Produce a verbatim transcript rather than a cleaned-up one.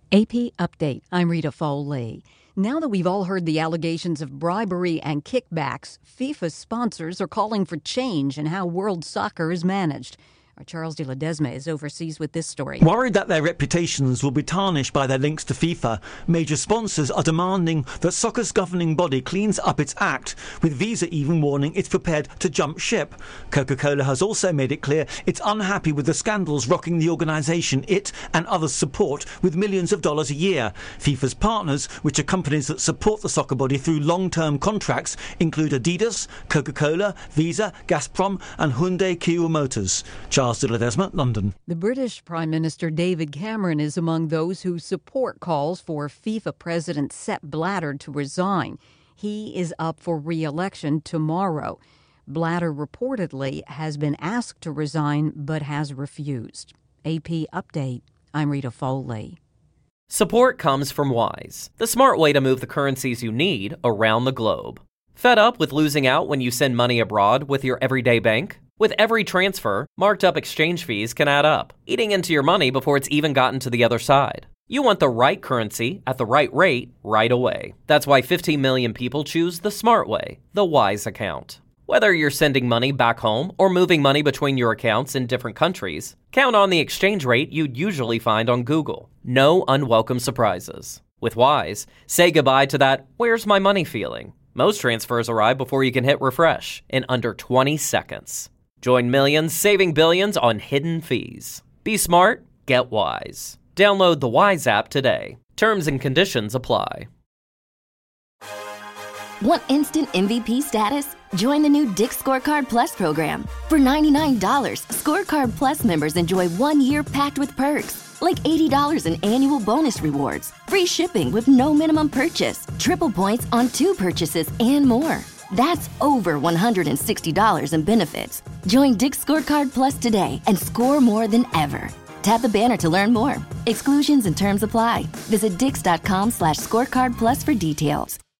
A P Update. I'm Rita Foley. Now that we've all heard the allegations of bribery and kickbacks, FIFA sponsors are calling for change in how world soccer is managed. Our Charles de Ledesma is overseas with this story. Worried that their reputations will be tarnished by their links to FIFA, major sponsors are demanding that soccer's governing body cleans up its act, with Visa even warning it's prepared to jump ship. Coca-Cola has also made it clear it's unhappy with the scandals rocking the organisation it and others support with millions of dollars a year. FIFA's partners, which are companies that support the soccer body through long-term contracts, include Adidas, Coca-Cola, Visa, Gazprom and Hyundai Kia Motors. Charles de Ledesma, London. The British Prime Minister David Cameron is among those who support calls for FIFA President Sepp Blatter to resign. He is up for re-election tomorrow. Blatter reportedly has been asked to resign but has refused. A P Update. I'm Rita Foley. Support comes from Wise, the smart way to move the currencies you need around the globe. Fed up with losing out when you send money abroad with your everyday bank? With every transfer, marked up exchange fees can add up, eating into your money before it's even gotten to the other side. You want the right currency at the right rate right away. That's why fifteen million people choose the smart way, the Wise account. Whether you're sending money back home or moving money between your accounts in different countries, count on the exchange rate you'd usually find on Google. No unwelcome surprises. With Wise, say goodbye to that "where's my money" feeling. Most transfers arrive before you can hit refresh in under twenty seconds. Join millions saving billions on hidden fees. Be smart, get Wise. Download the Wise app today. Terms and conditions apply. Want instant M V P status? Join the new Dick's Scorecard Plus program. For ninety-nine dollars, Scorecard Plus members enjoy one year packed with perks, like eighty dollars in annual bonus rewards, free shipping with no minimum purchase, triple points on two purchases, and more. That's over one hundred sixty dollars in benefits. Join Dick's Scorecard Plus today and score more than ever. Tap the banner to learn more. Exclusions and terms apply. Visit dix.com slash scorecard plus for details.